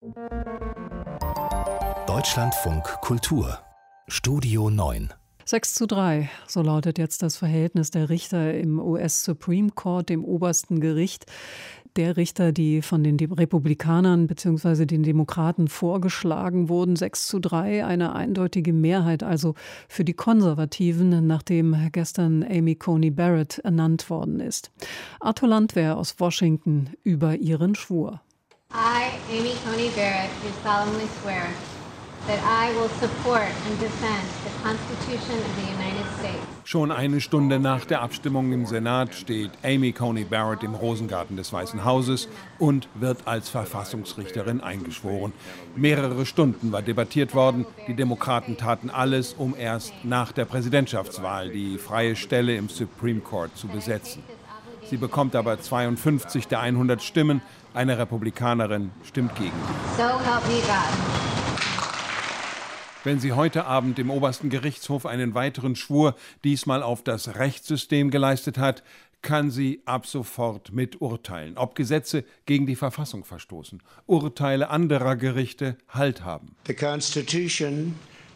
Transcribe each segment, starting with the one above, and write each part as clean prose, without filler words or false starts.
Deutschlandfunk Kultur Studio 9 6:3, so lautet jetzt das Verhältnis der Richter im US Supreme Court, dem obersten Gericht. Der Richter, die von den Republikanern bzw. den Demokraten vorgeschlagen wurden. 6:3, eine eindeutige Mehrheit also für die Konservativen, nachdem gestern Amy Coney Barrett ernannt worden ist. Arthur Landwehr aus Washington über ihren Schwur. I, Amy Coney Barrett, do solemnly swear that I will support and defend the Constitution of the United States. Schon eine Stunde nach der Abstimmung im Senat steht Amy Coney Barrett im Rosengarten des Weißen Hauses und wird als Verfassungsrichterin eingeschworen. Mehrere Stunden war debattiert worden. Die Demokraten taten alles, um erst nach der Präsidentschaftswahl die freie Stelle im Supreme Court zu besetzen. Sie bekommt aber 52 der 100 Stimmen. Eine Republikanerin stimmt gegen sie. So help me God. Wenn sie heute Abend im obersten Gerichtshof einen weiteren Schwur, diesmal auf das Rechtssystem, geleistet hat, kann sie ab sofort miturteilen, ob Gesetze gegen die Verfassung verstoßen, Urteile anderer Gerichte Halt haben. The Constitution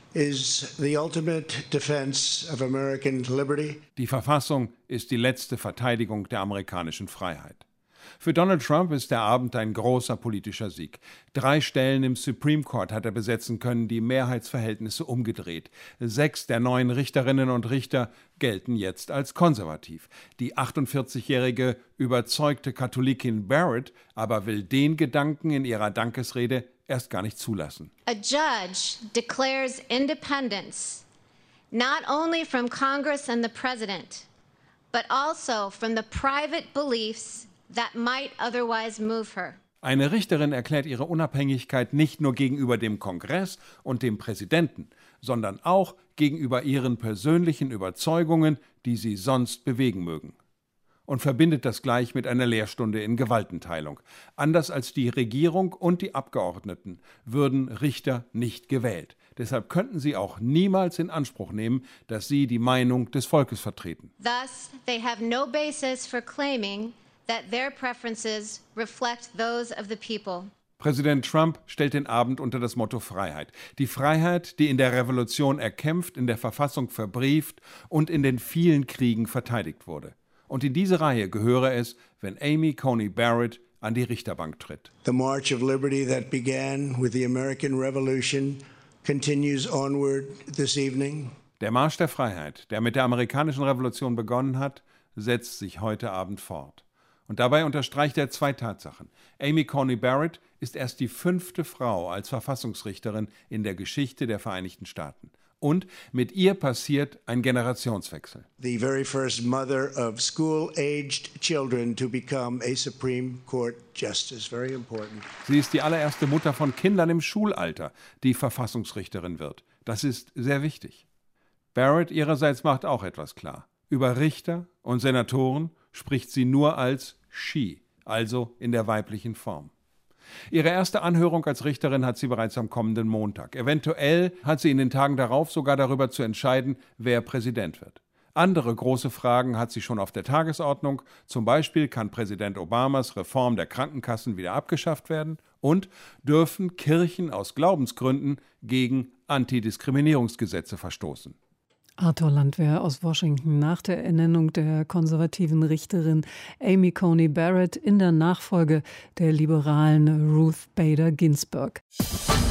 is the ultimate defense of American liberty. Die Verfassung ist die letzte Verteidigung der amerikanischen Freiheit. Für Donald Trump ist der Abend ein großer politischer Sieg. 3 Stellen im Supreme Court hat er besetzen können, die Mehrheitsverhältnisse umgedreht. 6 der 9 Richterinnen und Richter gelten jetzt als konservativ. Die 48-jährige überzeugte Katholikin Barrett aber will den Gedanken in ihrer Dankesrede erst gar nicht zulassen. A judge declares independence not only from Congress and the President, but also from the private beliefs that might otherwise move her. Eine Richterin erklärt ihre Unabhängigkeit nicht nur gegenüber dem Kongress und dem Präsidenten, sondern auch gegenüber ihren persönlichen Überzeugungen, die sie sonst bewegen mögen. Und verbindet das gleich mit einer Lehrstunde in Gewaltenteilung. Anders als die Regierung und die Abgeordneten würden Richter nicht gewählt. Deshalb könnten sie auch niemals in Anspruch nehmen, dass sie die Meinung des Volkes vertreten. Thus, they have no basis for claiming that their preferences reflect those of the people. Präsident Trump stellt den Abend unter das Motto Freiheit. Die Freiheit, die in der Revolution erkämpft, in der Verfassung verbrieft und in den vielen Kriegen verteidigt wurde. Und in diese Reihe gehöre es, wenn Amy Coney Barrett an die Richterbank tritt. The march of liberty that began with the American Revolution continues onward this evening. Der Marsch der Freiheit, der mit der amerikanischen Revolution begonnen hat, setzt sich heute Abend fort. Und dabei unterstreicht er 2 Tatsachen. Amy Coney Barrett ist erst die 5. Frau als Verfassungsrichterin in der Geschichte der Vereinigten Staaten. Und mit ihr passiert ein Generationswechsel. The very first mother of school-aged children to become a Supreme Court justice. Very important. Sie ist die allererste Mutter von Kindern im Schulalter, die Verfassungsrichterin wird. Das ist sehr wichtig. Barrett ihrerseits macht auch etwas klar. Über Richter und Senatoren spricht sie nur als she, also in der weiblichen Form. Ihre erste Anhörung als Richterin hat sie bereits am kommenden Montag. Eventuell hat sie in den Tagen darauf sogar darüber zu entscheiden, wer Präsident wird. Andere große Fragen hat sie schon auf der Tagesordnung. Zum Beispiel kann Präsident Obamas Reform der Krankenkassen wieder abgeschafft werden und dürfen Kirchen aus Glaubensgründen gegen Antidiskriminierungsgesetze verstoßen. Arthur Landwehr aus Washington nach der Ernennung der konservativen Richterin Amy Coney Barrett in der Nachfolge der liberalen Ruth Bader Ginsburg.